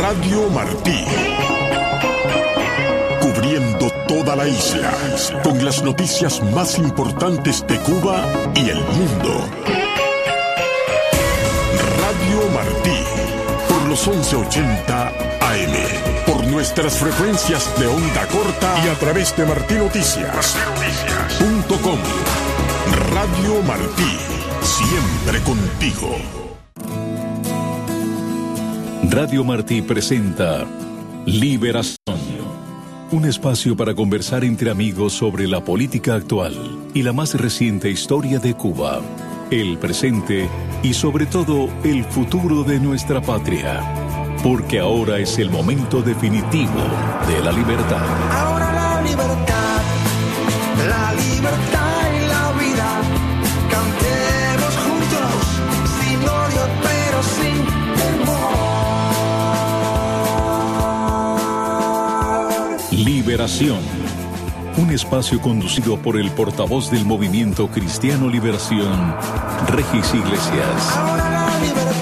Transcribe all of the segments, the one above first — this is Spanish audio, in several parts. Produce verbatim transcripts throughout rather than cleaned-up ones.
Radio Martí. Cubriendo toda la isla, con las noticias más importantes de Cuba y el mundo. Radio Martí, por los once ochenta A M, por nuestras frecuencias de onda corta y a través de martinoticias punto com. Radio Martí, siempre contigo. Radio Martí presenta Liberación, un espacio para conversar entre amigos sobre la política actual y la más reciente historia de Cuba, el presente y sobre todo el futuro de nuestra patria, porque ahora es el momento definitivo de la libertad. Ahora la libertad, la libertad y la vida, cantemos juntos, sin odio pero sin temor. Liberación, un espacio conducido por el portavoz del Movimiento Cristiano Liberación, Regis Iglesias. Ahora la libertad.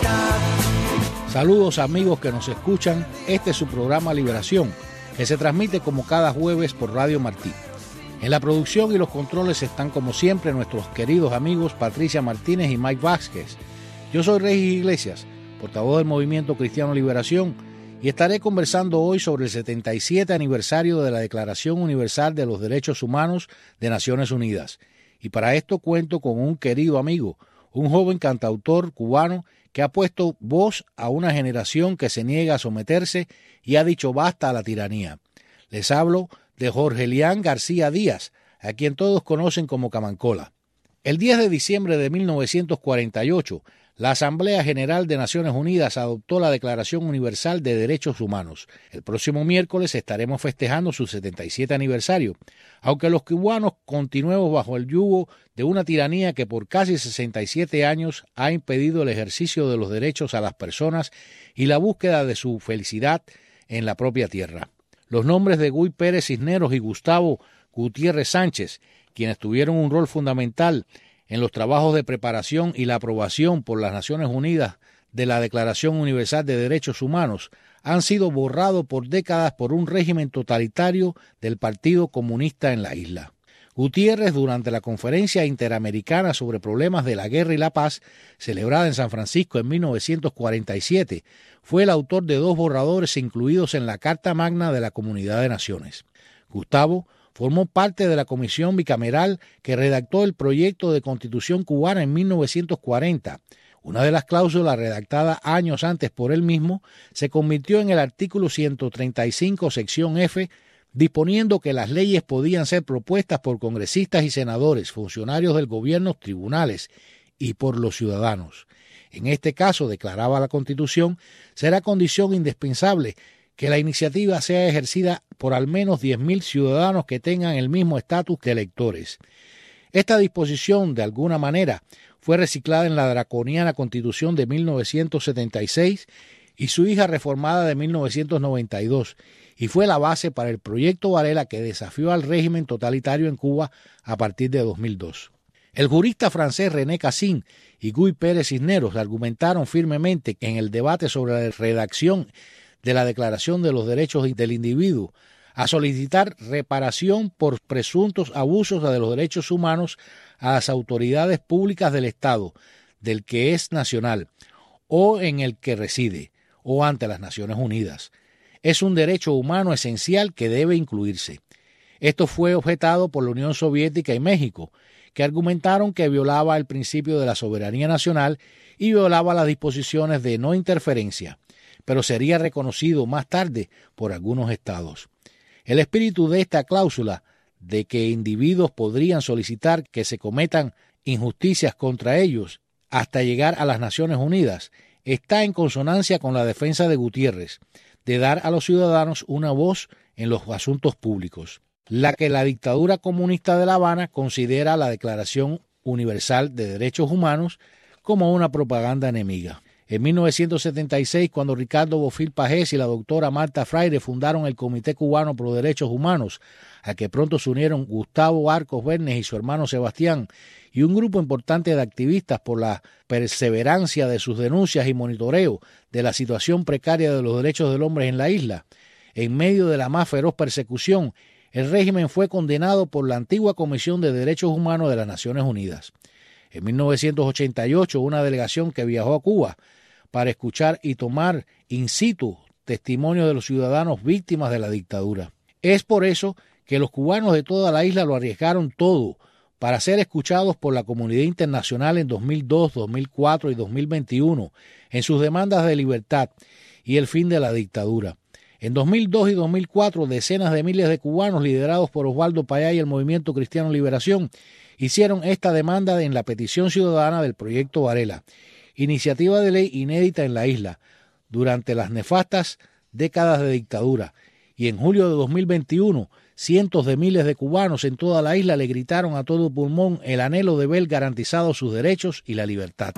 Saludos amigos que nos escuchan, este es su programa Liberación, que se transmite como cada jueves por Radio Martí. En la producción y los controles están como siempre nuestros queridos amigos Patricia Martínez y Mike Vázquez. Yo soy Regis Iglesias, portavoz del Movimiento Cristiano Liberación, y estaré conversando hoy sobre el setenta y siete aniversario de la Declaración Universal de los Derechos Humanos de Naciones Unidas. Y para esto cuento con un querido amigo, un joven cantautor cubano que ha puesto voz a una generación que se niega a someterse y ha dicho basta a la tiranía. Les hablo de Jorge Elián García Díaz, a quien todos conocen como Camancola. El diez de diciembre de mil novecientos cuarenta y ocho, la Asamblea General de Naciones Unidas adoptó la Declaración Universal de Derechos Humanos. El próximo miércoles estaremos festejando su setenta y siete aniversario, aunque los cubanos continuemos bajo el yugo de una tiranía que por casi sesenta y siete años ha impedido el ejercicio de los derechos a las personas y la búsqueda de su felicidad en la propia tierra. Los nombres de Guy Pérez Cisneros y Gustavo Gutiérrez Sánchez, quienes tuvieron un rol fundamental en los trabajos de preparación y la aprobación por las Naciones Unidas de la Declaración Universal de Derechos Humanos, han sido borrados por décadas por un régimen totalitario del Partido Comunista en la isla. Gutiérrez, durante la Conferencia Interamericana sobre Problemas de la Guerra y la Paz, celebrada en San Francisco en mil novecientos cuarenta y siete, fue el autor de dos borradores incluidos en la Carta Magna de la Comunidad de Naciones. Gustavo formó parte de la comisión bicameral que redactó el proyecto de Constitución cubana en mil novecientos cuarenta. Una de las cláusulas redactada años antes por él mismo se convirtió en el artículo ciento treinta y cinco, sección F, disponiendo que las leyes podían ser propuestas por congresistas y senadores, funcionarios del gobierno, tribunales y por los ciudadanos. En este caso, declaraba la Constitución, será condición indispensable que la iniciativa sea ejercida por al menos diez mil ciudadanos que tengan el mismo estatus que electores. Esta disposición, de alguna manera, fue reciclada en la draconiana Constitución de mil novecientos setenta y seis y su hija reformada de mil novecientos noventa y dos, y fue la base para el Proyecto Varela que desafió al régimen totalitario en Cuba a partir de dos mil dos. El jurista francés René Cassin y Guy Pérez Cisneros argumentaron firmemente en el debate sobre la redacción de la Declaración de los Derechos del Individuo a solicitar reparación por presuntos abusos de los derechos humanos a las autoridades públicas del Estado, del que es nacional, o en el que reside, o ante las Naciones Unidas. Es un derecho humano esencial que debe incluirse. Esto fue objetado por la Unión Soviética y México, que argumentaron que violaba el principio de la soberanía nacional y violaba las disposiciones de no interferencia, pero sería reconocido más tarde por algunos estados. El espíritu de esta cláusula, de que individuos podrían solicitar que se cometan injusticias contra ellos hasta llegar a las Naciones Unidas, está en consonancia con la defensa de Gutiérrez, de dar a los ciudadanos una voz en los asuntos públicos, la que la dictadura comunista de La Habana considera la Declaración Universal de Derechos Humanos como una propaganda enemiga. En mil novecientos setenta y seis, cuando Ricardo Bofill Pagés y la doctora Marta Fraire fundaron el Comité Cubano Pro Derechos Humanos, a que pronto se unieron Gustavo Arcos Bernes y su hermano Sebastián, y un grupo importante de activistas por la perseverancia de sus denuncias y monitoreo de la situación precaria de los derechos del hombre en la isla. En medio de la más feroz persecución, el régimen fue condenado por la antigua Comisión de Derechos Humanos de las Naciones Unidas. En mil novecientos ochenta y ocho, una delegación que viajó a Cuba para escuchar y tomar in situ testimonio de los ciudadanos víctimas de la dictadura. Es por eso que los cubanos de toda la isla lo arriesgaron todo para ser escuchados por la comunidad internacional en dos mil dos, dos mil cuatro y dos mil veintiuno en sus demandas de libertad y el fin de la dictadura. En dos mil dos y dos mil cuatro, decenas de miles de cubanos liderados por Osvaldo Payá y el Movimiento Cristiano Liberación hicieron esta demanda en la petición ciudadana del Proyecto Varela, iniciativa de ley inédita en la isla durante las nefastas décadas de dictadura. Y en julio de dos mil veintiuno, cientos de miles de cubanos en toda la isla le gritaron a todo pulmón el anhelo de ver garantizados sus derechos y la libertad.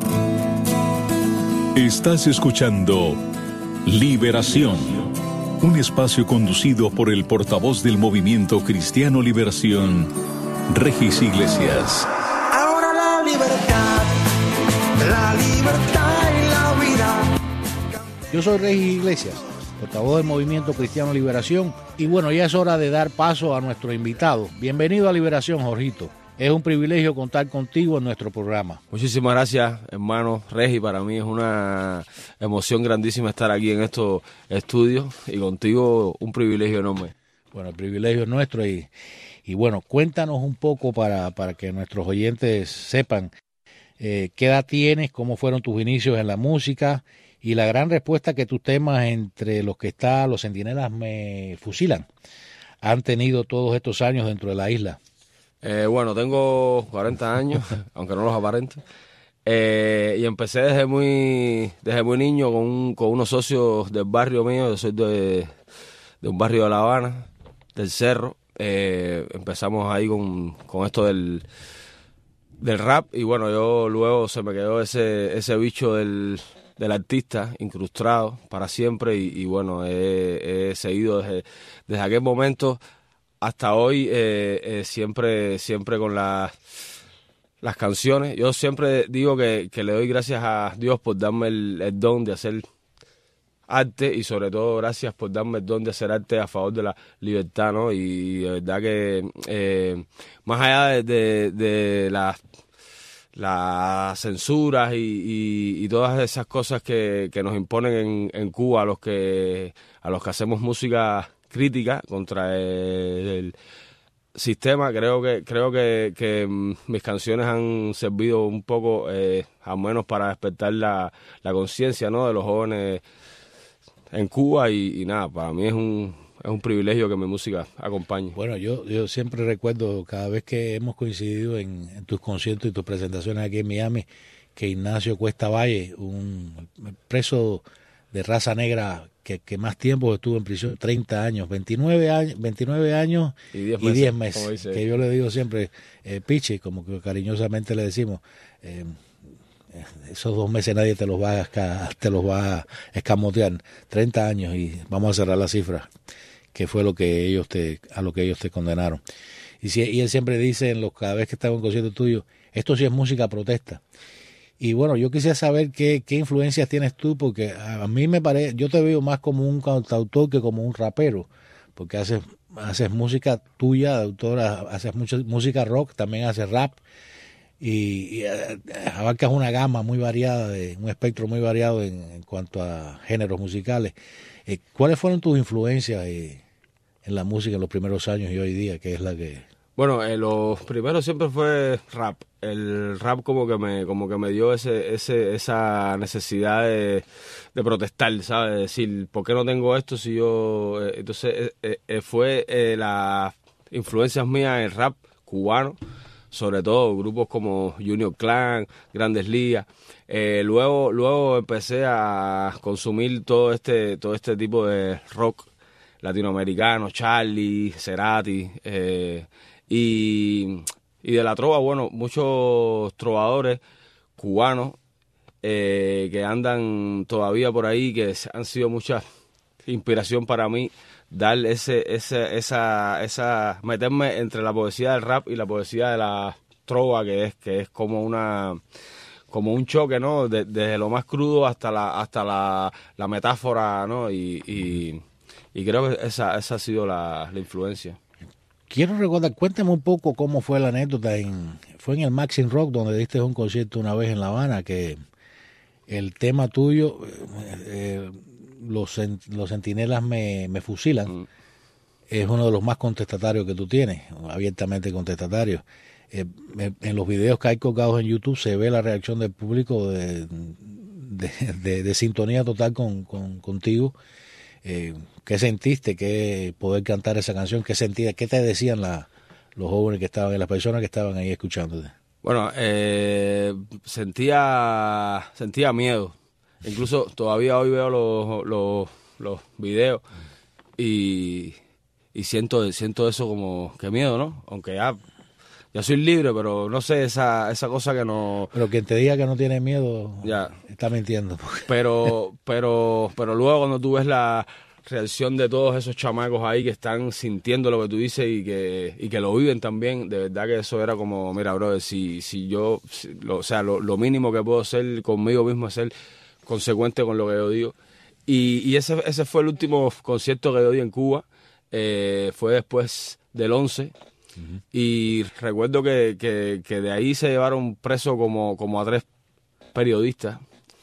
Estás escuchando Liberación, un espacio conducido por el portavoz del Movimiento Cristiano Liberación, Regis Iglesias. Ahora la libertad, la libertad y la vida. Yo soy Regis Iglesias, portavoz del Movimiento Cristiano Liberación, y bueno, ya es hora de dar paso a nuestro invitado. Bienvenido a Liberación, Jorgito. Es un privilegio contar contigo en nuestro programa. Muchísimas gracias, hermano Regis. Para mí es una emoción grandísima estar aquí en estos estudios y contigo un privilegio enorme. Bueno, el privilegio es nuestro y, y bueno, cuéntanos un poco para, para que nuestros oyentes sepan eh, qué edad tienes, cómo fueron tus inicios en la música y la gran respuesta que tus temas entre los que está Los Centinelas Me Fusilan han tenido todos estos años dentro de la isla. Eh, bueno, tengo cuarenta años, aunque no los aparento, eh, y empecé desde muy desde muy niño con, un, con unos socios del barrio mío. Yo soy de, de un barrio de La Habana, del Cerro. Eh, empezamos ahí con, con esto del, del rap, y bueno, yo luego se me quedó ese, ese bicho del, del artista incrustado para siempre, y, y bueno, he, he seguido desde, desde aquel momento hasta hoy, eh, eh, siempre siempre con las las canciones. Yo siempre digo que, que le doy gracias a Dios por darme el, el don de hacer arte, y sobre todo gracias por darme el don de hacer arte a favor de la libertad, ¿no? Y de verdad que eh, más allá de, de, de las las censuras y, y, y todas esas cosas que, que nos imponen en, en Cuba a los que a los que hacemos música crítica contra el, el sistema, creo que creo que, que mis canciones han servido un poco, eh, al menos para despertar la, la conciencia, ¿no?, de los jóvenes en Cuba, y, y nada, para mí es un es un privilegio que mi música acompañe. Bueno, yo yo siempre recuerdo cada vez que hemos coincidido en, en tus conciertos y tus presentaciones aquí en Miami, que Ignacio Cuesta Valle, un preso de raza negra que, que más tiempo estuvo en prisión, treinta años, veintinueve años, veintinueve años y diez meses, y diez meses que yo le digo siempre, eh, Pichi, como que cariñosamente le decimos, eh, esos dos meses nadie te los va a, te los va a escamotear, treinta años, y vamos a cerrar la cifra, que fue lo que ellos te, a lo que ellos te condenaron. Y, si, y él siempre dice, en los, cada vez que estaba en un concierto tuyo, esto sí es música protesta. Y bueno, yo quisiera saber qué, qué influencias tienes tú, porque a mí me parece, yo te veo más como un cantautor que como un rapero, porque haces, haces música tuya, de autora, haces mucha música rock, también haces rap, y, y abarcas una gama muy variada, de un espectro muy variado en, en cuanto a géneros musicales. Eh, ¿Cuáles fueron tus influencias eh, en la música en los primeros años y hoy día, que es la que...? Bueno, eh, los primeros siempre fue rap. El rap como que me como que me dio ese ese esa necesidad de, de protestar, ¿sabes? De decir, ¿por qué no tengo esto si yo...? Eh, entonces eh, eh, fue eh, las influencias mías en el rap cubano, sobre todo grupos como Junior Clan, Grandes Ligas. Eh, luego luego empecé a consumir todo este todo este tipo de rock latinoamericano, Charlie, Cerati, eh, y, y de la trova, bueno, muchos trovadores cubanos eh, que andan todavía por ahí, que han sido mucha inspiración para mí, dar ese, ese, esa, esa, meterme entre la poesía del rap y la poesía de la trova, que es que es como una como un choque, ¿no? De, desde lo más crudo hasta la hasta la, la metáfora, ¿no? Y, y, y creo que esa esa ha sido la, la influencia. Quiero recordar, cuéntame un poco cómo fue la anécdota. En, fue en el Maxim Rock, donde diste un concierto una vez en La Habana, que el tema tuyo, eh, eh, los, los centinelas me, me fusilan, mm. es uno de los más contestatarios que tú tienes, abiertamente contestatarios. Eh, en los videos que hay colgados en YouTube se ve la reacción del público de, de, de, de sintonía total con, con contigo. Eh, ¿Qué sentiste? ¿Qué poder cantar esa canción? ¿Qué sentías? ¿Qué te decían la, los jóvenes que estaban, las personas que estaban ahí escuchándote? Bueno, eh, sentía sentía miedo. Incluso todavía hoy veo los, los, los videos y, y siento siento eso como que miedo, ¿no? Aunque ya Ya soy libre, pero no sé, esa esa cosa que no... Pero quien te diga que no tiene miedo, ya está mintiendo. Pero pero pero luego cuando tú ves la reacción de todos esos chamacos ahí que están sintiendo lo que tú dices y que y que lo viven también, de verdad que eso era como, mira, brother, si si yo, si, lo, o sea, lo, lo mínimo que puedo hacer conmigo mismo es ser consecuente con lo que yo digo. Y, y ese ese fue el último concierto que yo di en Cuba, eh, fue después del once. Uh-huh. Y recuerdo que, que, que de ahí se llevaron preso como, como a tres periodistas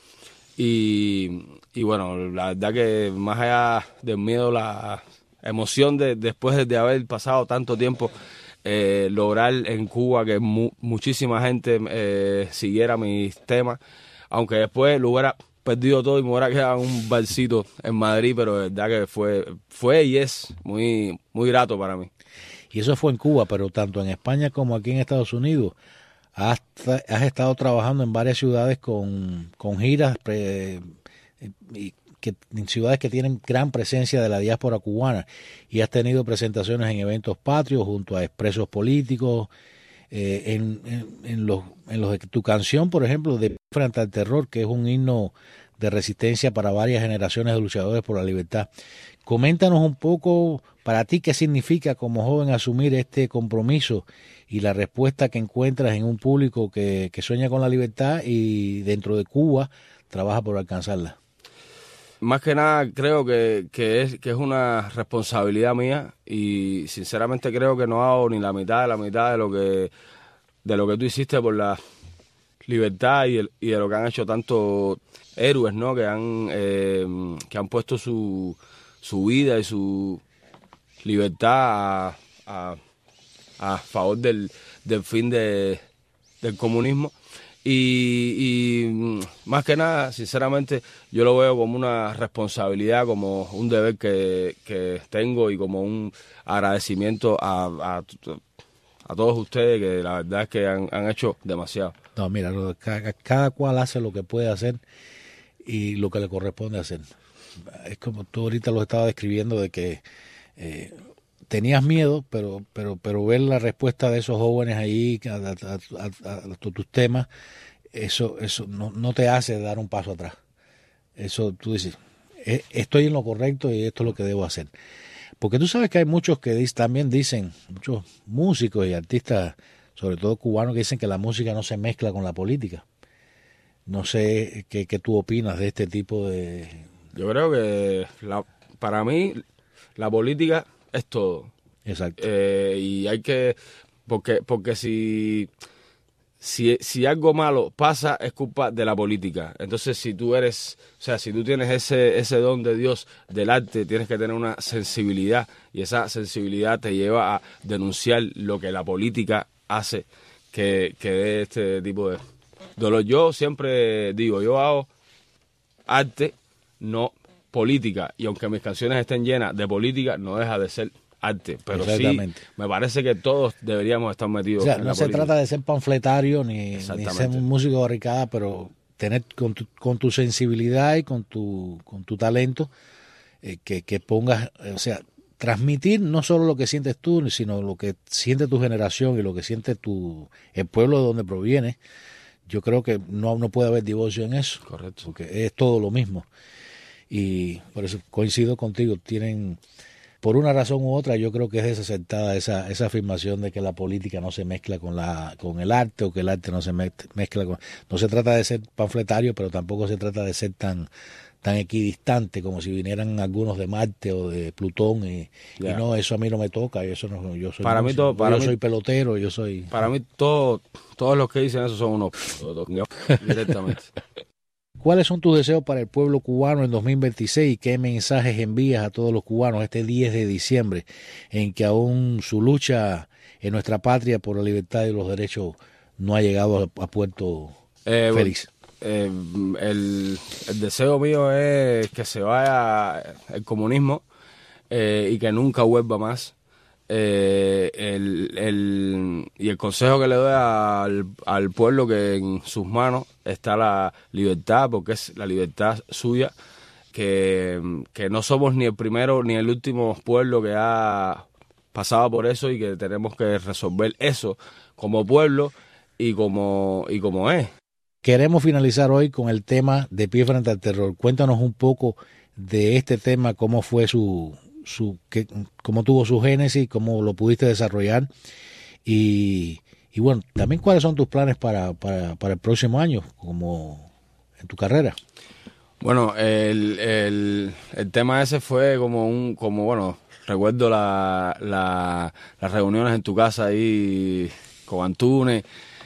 y, y bueno, la verdad que más allá del miedo, la emoción de después de haber pasado tanto tiempo, eh, lograr en Cuba que mu- muchísima gente eh, siguiera mis temas, aunque después lo hubiera perdido todo y me hubiera quedado en un barcito en Madrid, pero de verdad que fue, fue y es muy, muy grato para mí. Y eso fue en Cuba, pero tanto en España como aquí en Estados Unidos has, has estado trabajando en varias ciudades con, con giras pre, y que, en ciudades que tienen gran presencia de la diáspora cubana, y has tenido presentaciones en eventos patrios junto a expresos políticos, eh, en, en, en, los, en los de tu canción, por ejemplo, de Frente al Terror, que es un himno de resistencia para varias generaciones de luchadores por la libertad. Coméntanos un poco para ti qué significa como joven asumir este compromiso y la respuesta que encuentras en un público que, que sueña con la libertad y dentro de Cuba trabaja por alcanzarla. Más que nada creo que, que, es, que es una responsabilidad mía y sinceramente creo que no hago ni la mitad de la mitad de lo que, de lo que tú hiciste por la libertad y, el, y de lo que han hecho tantos héroes, ¿no? Que han, eh, que han puesto su... su vida y su libertad a, a, a favor del, del fin de, del comunismo. Y, y más que nada, sinceramente, yo lo veo como una responsabilidad, como un deber que, que tengo y como un agradecimiento a, a, a todos ustedes, que la verdad es que han, han hecho demasiado. No, mira, cada, cada cual hace lo que puede hacer y lo que le corresponde hacer. Es como tú ahorita lo estabas describiendo, de que eh, tenías miedo, pero pero pero ver la respuesta de esos jóvenes ahí a, a, a, a, a tus temas, eso eso no, no te hace dar un paso atrás. Eso tú dices, eh, estoy en lo correcto y esto es lo que debo hacer. Porque tú sabes que hay muchos que dic- también dicen, muchos músicos y artistas, sobre todo cubanos, que dicen que la música no se mezcla con la política. No sé qué, qué tú opinas de este tipo de... Yo creo que la, para mí la política es todo. Exacto. Eh, y hay que, porque porque si, si si algo malo pasa es culpa de la política. Entonces si tú eres, o sea, si tú tienes ese ese don de Dios del arte, tienes que tener una sensibilidad y esa sensibilidad te lleva a denunciar lo que la política hace que, que dé este tipo de dolor. Yo siempre digo, yo hago arte, no política, y aunque mis canciones estén llenas de política, no deja de ser arte, pero sí me parece que todos deberíamos estar metidos. O sea, en no la se política. trata de ser panfletario ni, ni ser un músico de barricada, pero tener con tu, con tu sensibilidad y con tu con tu talento, eh, que, que pongas, eh, o sea, transmitir no solo lo que sientes tú, sino lo que siente tu generación y lo que siente tu el pueblo de donde provienes. Yo creo que no, no puede haber divorcio en eso. Correcto. Porque es todo lo mismo. Y por eso coincido contigo, tienen por una razón u otra, yo creo que es desacertada esa, esa afirmación de que la política no se mezcla con la con el arte o que el arte no se mezcla con... No se trata de ser panfletario, pero tampoco se trata de ser tan tan equidistante como si vinieran algunos de Marte o de Plutón y, yeah. y no, eso a mí no me toca, eso no, yo soy para músico, mí todo, para yo mí, soy pelotero, yo soy... Para mí todo, todos los que dicen eso son unos directamente. ¿Cuáles son tus deseos para el pueblo cubano en dos mil veintiséis y qué mensajes envías a todos los cubanos este diez de diciembre en que aún su lucha en nuestra patria por la libertad y los derechos no ha llegado a, a puerto eh, feliz? Eh, el, el deseo mío es que se vaya el comunismo eh, y que nunca vuelva más. Eh, el, el, y el consejo que le doy al, al pueblo, que en sus manos está la libertad, porque es la libertad suya, que, que no somos ni el primero ni el último pueblo que ha pasado por eso y que tenemos que resolver eso como pueblo y como, y como es. Queremos finalizar hoy con el tema de Pie Frente al Terror. Cuéntanos un poco de este tema, cómo fue su, su qué, cómo tuvo su génesis, cómo lo pudiste desarrollar y, y bueno, también cuáles son tus planes para, para, para el próximo año, como en tu carrera. Bueno, el, el, el tema ese fue como un, como bueno, recuerdo la, la, las reuniones en tu casa ahí con Antunes.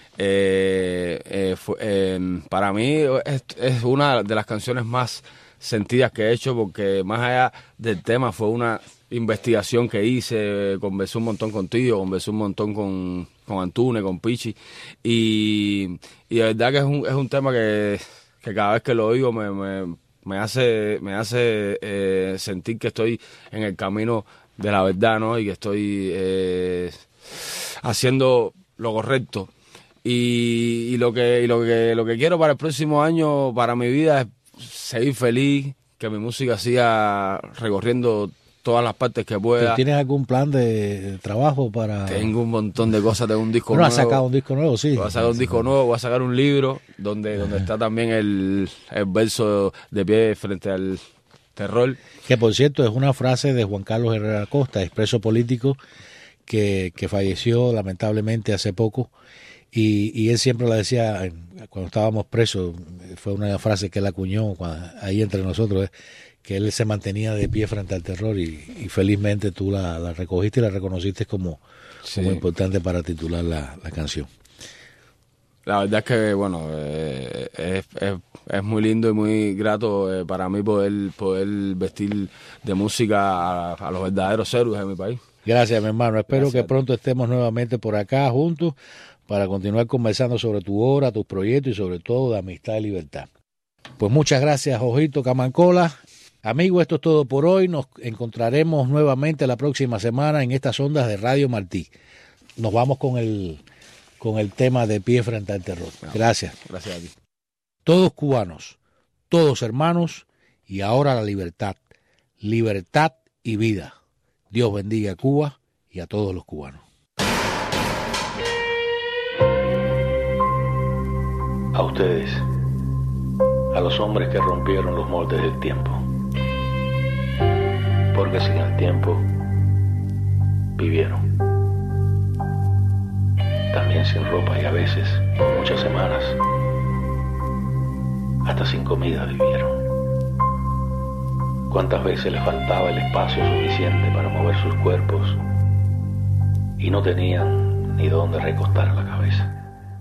Eh, eh, fue, eh, para mí es, es una de las canciones más sentidas que he hecho, porque más allá del tema fue una investigación que hice, conversé un montón contigo, conversé un montón con, con Antunes, con Pichi, y, y de verdad que es un, es un tema que, que cada vez que lo oigo me, me, me hace, me hace eh, sentir que estoy en el camino de la verdad, ¿no? Y que estoy eh, haciendo lo correcto. Y, y lo que y lo que lo que quiero para el próximo año, para mi vida, es seguir feliz, que mi música siga recorriendo todas las partes que pueda. ¿Tienes algún plan de trabajo para...? Tengo un montón de cosas, tengo un disco bueno, nuevo. ¿Has sacado un disco nuevo? Sí. Voy a sacar un disco nuevo, voy a sacar un libro donde, donde está también el, el verso de Pie Frente al Terror. Que por cierto es una frase de Juan Carlos Herrera Costa, expreso político, que, que falleció lamentablemente hace poco. Y, y él siempre la decía cuando estábamos presos, fue una frase que él acuñó cuando, ahí entre nosotros, que él se mantenía de pie frente al terror y, y felizmente tú la, la recogiste y la reconociste como, sí. como importante para titular la, la canción. La verdad es que, bueno, eh, es, es, es muy lindo y muy grato eh, para mí poder, poder vestir de música a, a los verdaderos héroes de mi país. Gracias, mi hermano. Espero Gracias. que pronto estemos nuevamente por acá juntos para continuar conversando sobre tu obra, tus proyectos y sobre todo de amistad y libertad. Pues muchas gracias, Ojito Camancola. Amigo, esto es todo por hoy. Nos encontraremos nuevamente la próxima semana en estas ondas de Radio Martí. Nos vamos con el, con el tema de Pie Frente al Terror. Gracias. Gracias a ti. Todos cubanos, todos hermanos y ahora la libertad. Libertad y vida. Dios bendiga a Cuba y a todos los cubanos. A ustedes, a los hombres que rompieron los moldes del tiempo, porque sin el tiempo vivieron, también sin ropa y a veces por muchas semanas, hasta sin comida vivieron. Cuántas veces les faltaba el espacio suficiente para mover sus cuerpos y no tenían ni dónde recostar la cabeza.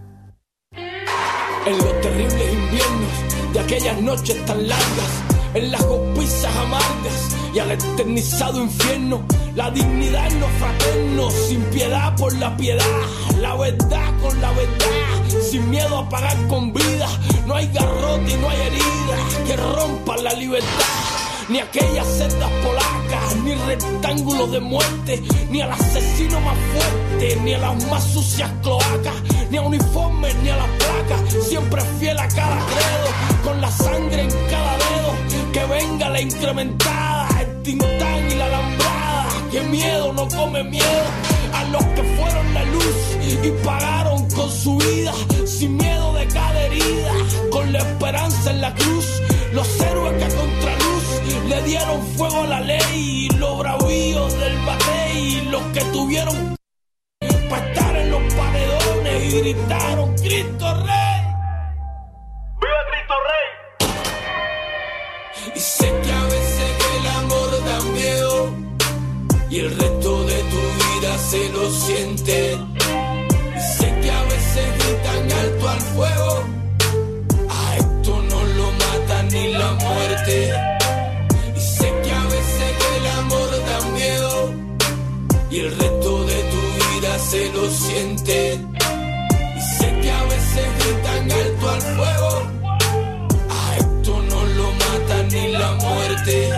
En los terribles inviernos de aquellas noches tan largas, en las golpizas amargas y al eternizado infierno, la dignidad en los fraternos, sin piedad por la piedad, la verdad con la verdad, sin miedo a pagar con vida. No hay garrote y no hay herida que rompan la libertad, ni aquellas celdas polacas, ni rectángulos de muerte, ni al asesino más fuerte, ni a las más sucias cloacas, ni a uniformes, ni a las placas, siempre fiel a cada credo, con la sangre en cada dedo, que venga la incrementada, el tintán y la alambrada, que miedo no come miedo, a los que fueron la luz y pagaron con su vida, sin miedo de cada herida, con la esperanza en la cruz, los héroes que a contraluz le dieron fuego a la ley. Los bravíos del batey, los que tuvieron para estar en los paredones y gritaron Cristo Rey. ¡Viva Cristo Rey! Y sé que a veces el amor da miedo y el resto de tu vida se lo siente. Y sé que a veces gritan alto al fuego, a esto no lo mata ni la muerte. Y sé que a veces el amor da miedo y el resto de tu vida se lo siente. Y sé que a veces gritan alto al fuego, a esto no lo mata ni la muerte.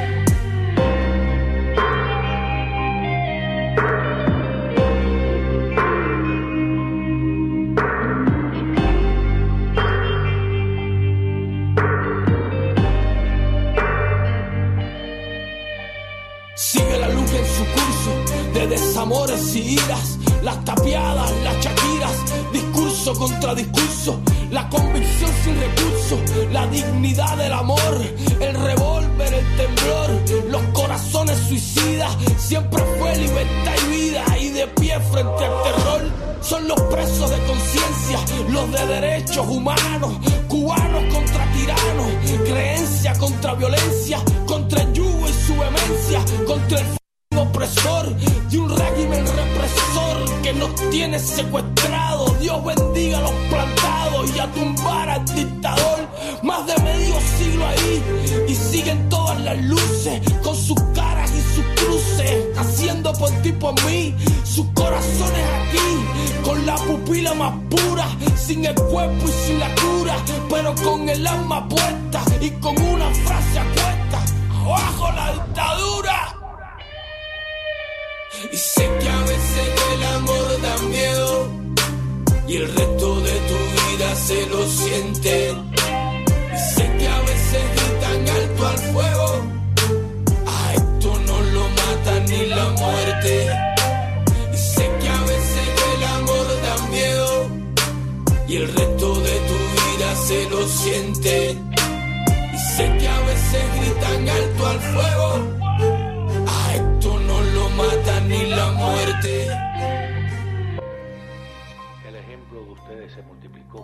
Sigue la luz en su curso de desamores y iras, las tapiadas, las chaquiras, discurso contra discurso, la convicción sin recurso, la dignidad del amor, el revólver, el temblor, los corazones suicidas, siempre fue libertad y vida, y de pie frente al terror, son los presos de conciencia, los de derechos humanos, cubanos contra tiranos, creencia contra violencia, contra el yugo y su vehemencia, contra el opresor de un régimen represor que nos tiene secuestrados. Dios bendiga a los plantados y a tumbar al dictador. Más de medio siglo ahí y siguen todas las luces con sus caras y sus cruces, haciendo por ti por mí, sus corazones aquí con la pupila más pura, sin el cuerpo y sin la cura, pero con el alma puesta y con una frase a cuesta: abajo la dictadura. Y sé que a veces el amor da miedo y el resto de tu vida se lo siente. Y sé que a veces gritan alto al fuego, a esto no lo mata ni la muerte. Y sé que a veces el amor da miedo y el resto de tu vida se lo siente. Y sé que a veces gritan alto al fuego, a esto no lo mata ni la muerte. El ejemplo de ustedes se multiplicó.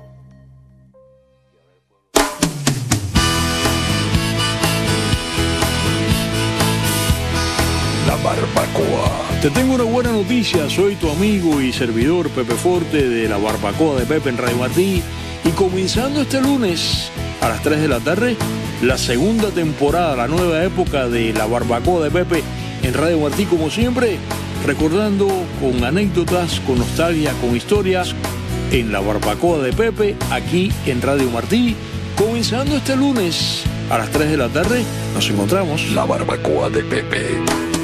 La barbacoa. Te tengo una buena noticia, soy tu amigo y servidor Pepe Forte de la Barbacoa de Pepe en Radio Martí, y comenzando este lunes a las tres de la tarde, la segunda temporada, la nueva época de la Barbacoa de Pepe en Radio Martí, como siempre, recordando con anécdotas, con nostalgia, con historias, en la Barbacoa de Pepe, aquí en Radio Martí, comenzando este lunes a las tres de la tarde, nos encontramos. La barbacoa de Pepe.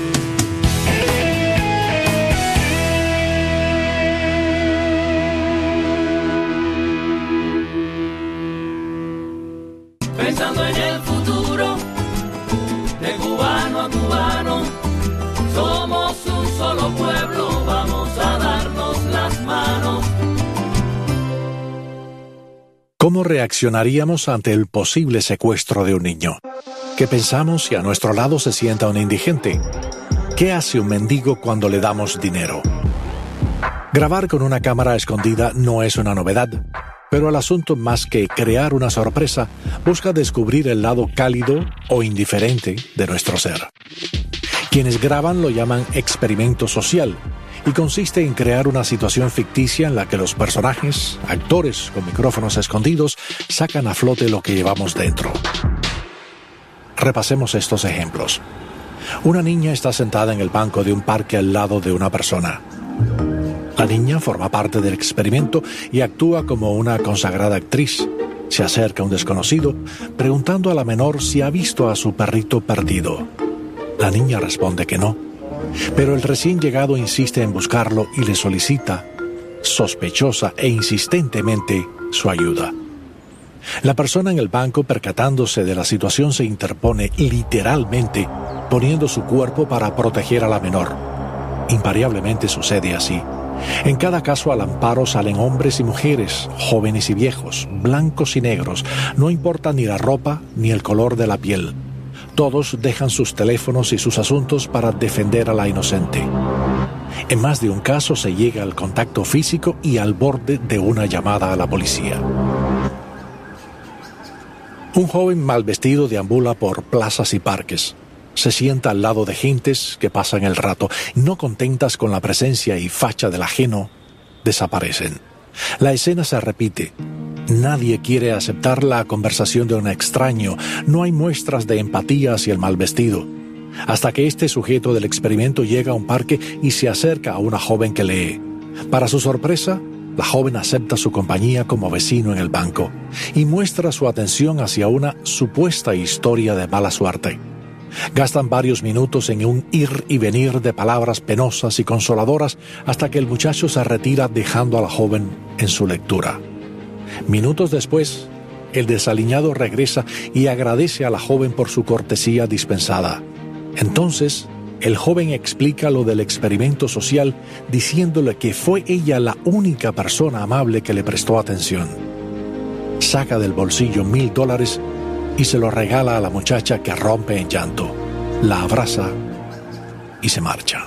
Pensando en el futuro, de cubano a cubano, somos un solo pueblo, vamos a darnos las manos. ¿Cómo reaccionaríamos ante el posible secuestro de un niño? ¿Qué pensamos si a nuestro lado se sienta un indigente? ¿Qué hace un mendigo cuando le damos dinero? Grabar con una cámara escondida no es una novedad, pero el asunto, más que crear una sorpresa, busca descubrir el lado cálido o indiferente de nuestro ser. Quienes graban lo llaman experimento social, y consiste en crear una situación ficticia en la que los personajes, actores con micrófonos escondidos, sacan a flote lo que llevamos dentro. Repasemos estos ejemplos. Una niña está sentada en el banco de un parque al lado de una persona. La niña forma parte del experimento y actúa como una consagrada actriz. Se acerca a un desconocido, preguntando a la menor si ha visto a su perrito perdido. La niña responde que no, pero el recién llegado insiste en buscarlo y le solicita, sospechosa e insistentemente, su ayuda. La persona en el banco, percatándose de la situación, se interpone literalmente, poniendo su cuerpo para proteger a la menor. Invariablemente sucede así. En cada caso al amparo salen hombres y mujeres, jóvenes y viejos, blancos y negros, no importa ni la ropa ni el color de la piel. Todos dejan sus teléfonos y sus asuntos para defender a la inocente. En más de un caso se llega al contacto físico y al borde de una llamada a la policía. Un joven mal vestido deambula por plazas y parques. Se sienta al lado de gentes que pasan el rato. No contentas con la presencia y facha del ajeno, desaparecen. La escena se repite. Nadie quiere aceptar la conversación de un extraño. No hay muestras de empatía hacia el mal vestido. Hasta que este sujeto del experimento llega a un parque y se acerca a una joven que lee. Para su sorpresa, la joven acepta su compañía como vecino en el banco y muestra su atención hacia una supuesta historia de mala suerte. Gastan varios minutos en un ir y venir de palabras penosas y consoladoras hasta que el muchacho se retira dejando a la joven en su lectura. Minutos después, el desaliñado regresa y agradece a la joven por su cortesía dispensada. Entonces, el joven explica lo del experimento social diciéndole que fue ella la única persona amable que le prestó atención. Saca del bolsillo mil dólares y se lo regala a la muchacha, que rompe en llanto, la abraza y se marcha.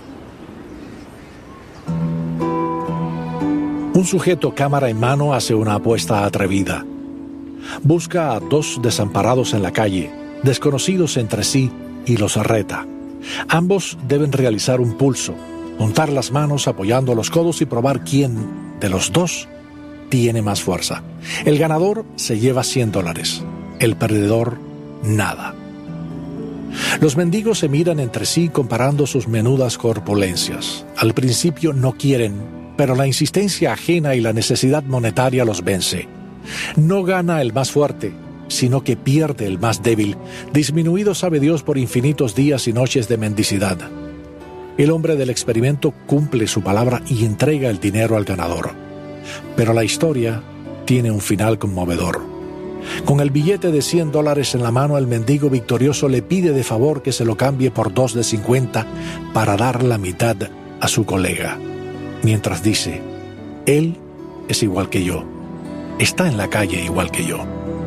Un sujeto cámara en mano hace una apuesta atrevida. Busca a dos desamparados en la calle, desconocidos entre sí, y los reta. Ambos deben realizar un pulso, juntar las manos apoyando los codos y probar quién de los dos tiene más fuerza. El ganador se lleva cien dólares, el perdedor nada. Los mendigos se miran entre sí comparando sus menudas corpulencias. Al principio no quieren, pero la insistencia ajena y la necesidad monetaria los vence. No gana el más fuerte, sino que pierde el más débil, disminuido sabe Dios por infinitos días y noches de mendicidad. El hombre del experimento cumple su palabra y entrega el dinero al ganador. Pero la historia tiene un final conmovedor. Con el billete de cien dólares en la mano, el mendigo victorioso le pide de favor que se lo cambie por dos de cincuenta para dar la mitad a su colega. Mientras dice, él es igual que yo, está en la calle igual que yo.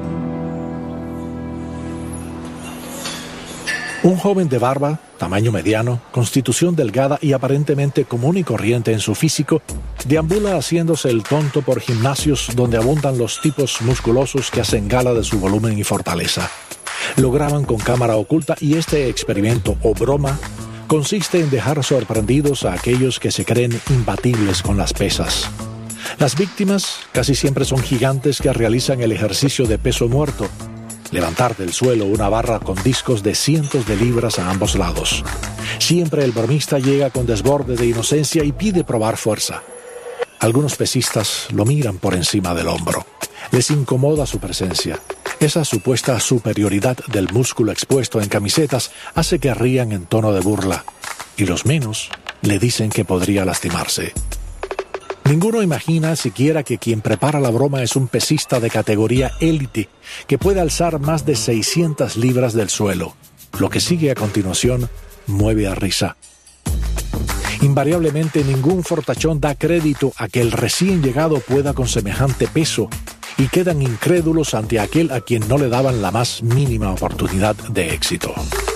Un joven de barba, tamaño mediano, constitución delgada y aparentemente común y corriente en su físico, deambula haciéndose el tonto por gimnasios donde abundan los tipos musculosos que hacen gala de su volumen y fortaleza. Lo graban con cámara oculta y este experimento o broma consiste en dejar sorprendidos a aquellos que se creen imbatibles con las pesas. Las víctimas casi siempre son gigantes que realizan el ejercicio de peso muerto, levantar del suelo una barra con discos de cientos de libras a ambos lados. Siempre el bromista llega con desborde de inocencia y pide probar fuerza. Algunos pesistas lo miran por encima del hombro. Les incomoda su presencia. Esa supuesta superioridad del músculo expuesto en camisetas hace que rían en tono de burla, y los menos le dicen que podría lastimarse. Ninguno imagina siquiera que quien prepara la broma es un pesista de categoría élite que puede alzar más de seiscientas libras del suelo. Lo que sigue a continuación mueve a risa. Invariablemente ningún fortachón da crédito a que el recién llegado pueda con semejante peso y quedan incrédulos ante aquel a quien no le daban la más mínima oportunidad de éxito.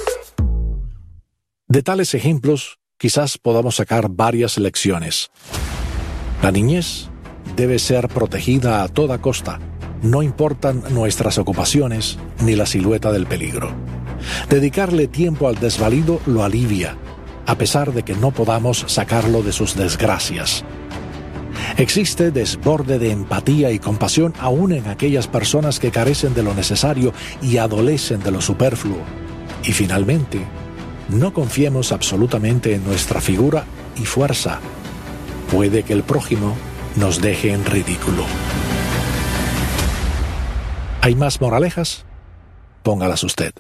De tales ejemplos, quizás podamos sacar varias lecciones. La niñez debe ser protegida a toda costa. No importan nuestras ocupaciones ni la silueta del peligro. Dedicarle tiempo al desvalido lo alivia, a pesar de que no podamos sacarlo de sus desgracias. Existe desborde de empatía y compasión aún en aquellas personas que carecen de lo necesario y adolecen de lo superfluo. Y finalmente, no confiemos absolutamente en nuestra figura y fuerza. Puede que el prójimo nos deje en ridículo. ¿Hay más moralejas? Póngalas usted.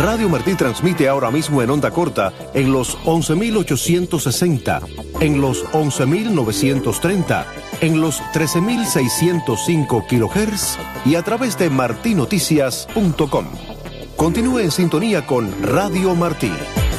Radio Martí transmite ahora mismo en onda corta en los once mil ochocientos sesenta, en los once mil novecientos treinta, en los trece mil seiscientos cinco kilohertz y a través de martinoticias punto com. Continúe en sintonía con Radio Martí.